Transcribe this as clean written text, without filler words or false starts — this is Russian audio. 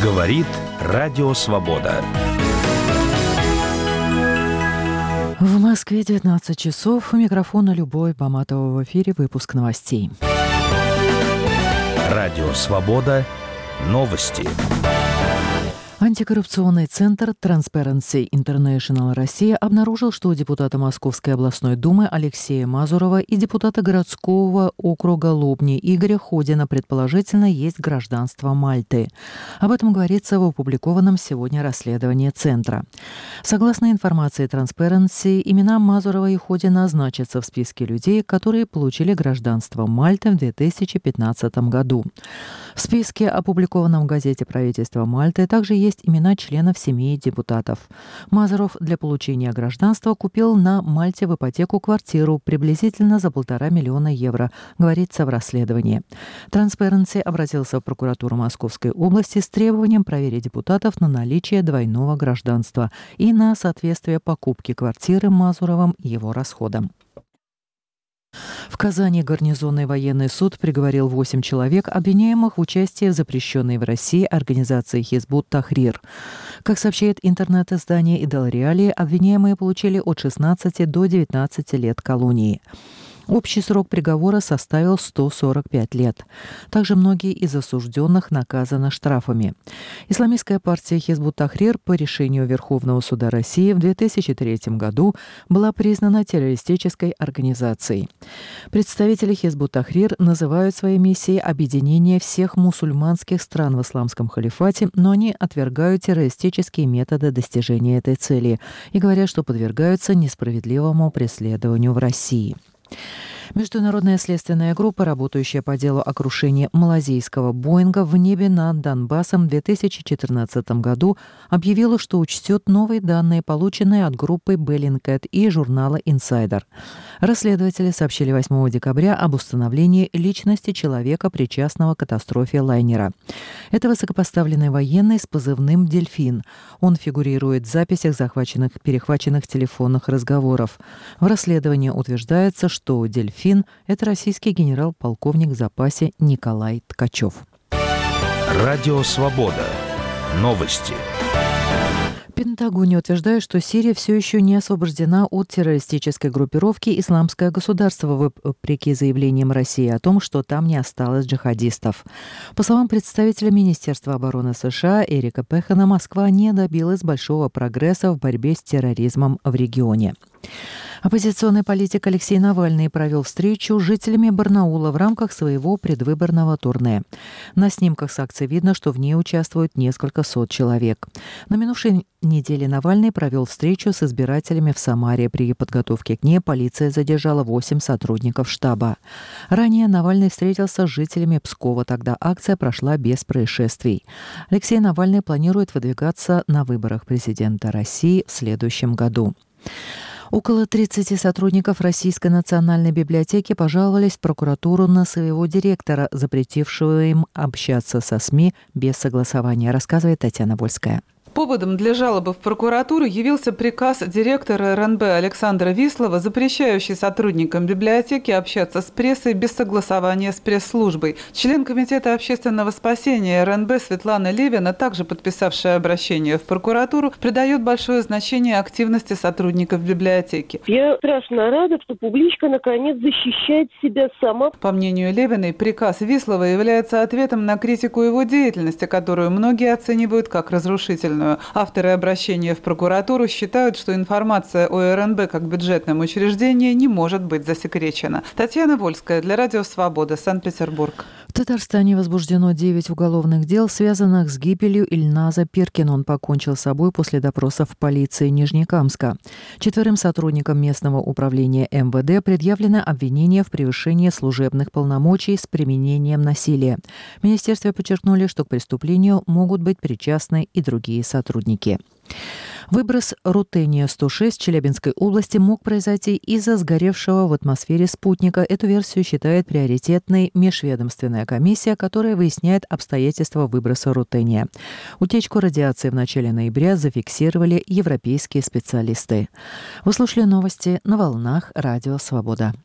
Говорит Радио Свобода. В Москве 19 часов. У микрофона Любовь Баматова. В эфире выпуск новостей. Радио Свобода. Новости. Антикоррупционный центр Transparency International Россия обнаружил, что у депутата Московской областной думы Алексея Мазурова и депутата городского округа Лобни Игоря Ходина предположительно есть гражданство Мальты. Об этом говорится в опубликованном сегодня расследовании центра. Согласно информации Transparency, имена Мазурова и Ходина значатся в списке людей, которые получили гражданство Мальты в 2015 году. В списке, опубликованном в газете правительства Мальты, также есть имена членов семей депутатов. Мазуров для получения гражданства купил на Мальте в ипотеку квартиру приблизительно за 1,5 миллиона евро, говорится в расследовании. Transparency обратился в прокуратуру Московской области с требованием проверить депутатов на наличие двойного гражданства и на соответствие покупки квартиры Мазуровым его расходам. В Казани гарнизонный военный суд приговорил 8 человек, обвиняемых в участии в запрещенной в России организации Хизбут Тахрир. Как сообщает интернет-издание «Идел Реалии», обвиняемые получили от 16 до 19 лет колонии. Общий срок приговора составил 145 лет. Также многие из осужденных наказаны штрафами. Исламистская партия Хизбут Тахрир по решению Верховного суда России в 2003 году была признана террористической организацией. Представители Хизбут Тахрир называют своей миссией объединение всех мусульманских стран в исламском халифате, но они отвергают террористические методы достижения этой цели и говорят, что подвергаются несправедливому преследованию в России. Международная следственная группа, работающая по делу о крушении малазийского Боинга в небе над Донбассом в 2014 году, объявила, что учтет новые данные, полученные от группы Bellingcat и журнала Insider. Расследователи сообщили 8 декабря об установлении личности человека, причастного к катастрофе лайнера. Это высокопоставленный военный с позывным «Дельфин». Он фигурирует в записях перехваченных телефонных разговоров. В расследовании утверждается, что «Дельфин» — это российский генерал-полковник в запасе Николай Ткачев. Радио Свобода. Новости. В Пентагоне утверждают, что Сирия все еще не освобождена от террористической группировки «Исламское государство», вопреки заявлениям России о том, что там не осталось джихадистов. По словам представителя Министерства обороны США Эрика Пехана, Москва не добилась большого прогресса в борьбе с терроризмом в регионе. Оппозиционный политик Алексей Навальный провел встречу с жителями Барнаула в рамках своего предвыборного турне. На снимках с акции видно, что в ней участвуют несколько сот человек. На минувшей неделе Навальный провел встречу с избирателями в Самаре. При подготовке к ней полиция задержала 8 сотрудников штаба. Ранее Навальный встретился с жителями Пскова. Тогда акция прошла без происшествий. Алексей Навальный планирует выдвигаться на выборах президента России в следующем году. Около 30 сотрудников Российской национальной библиотеки пожаловались в прокуратуру на своего директора, запретившего им общаться со СМИ без согласования, рассказывает Татьяна Вольская. Поводом для жалобы в прокуратуру явился приказ директора РНБ Александра Вислова, запрещающий сотрудникам библиотеки общаться с прессой без согласования с пресс-службой. Член Комитета общественного спасения РНБ Светлана Левина, также подписавшая обращение в прокуратуру, придает большое значение активности сотрудников библиотеки. Я страшно рада, что публичка наконец защищает себя сама. По мнению Левиной, приказ Вислова является ответом на критику его деятельности, которую многие оценивают как разрушительную. Авторы обращения в прокуратуру считают, что информация о РНБ как бюджетном учреждении не может быть засекречена. Татьяна Вольская для Радио Свобода, Санкт-Петербург. В Татарстане возбуждено 9 уголовных дел, связанных с гибелью Ильназа Пиркина. Он покончил с собой после допроса в полиции Нижнекамска. 4 сотрудникам местного управления МВД предъявлено обвинение в превышении служебных полномочий с применением насилия. В министерстве подчеркнули, что к преступлению могут быть причастны и другие сотрудники. Выброс рутения-106 в Челябинской области мог произойти из-за сгоревшего в атмосфере спутника. Эту версию считает приоритетной межведомственная комиссия, которая выясняет обстоятельства выброса рутения. Утечку радиации в начале ноября зафиксировали европейские специалисты. Вы слушали новости на волнах Радио Свобода.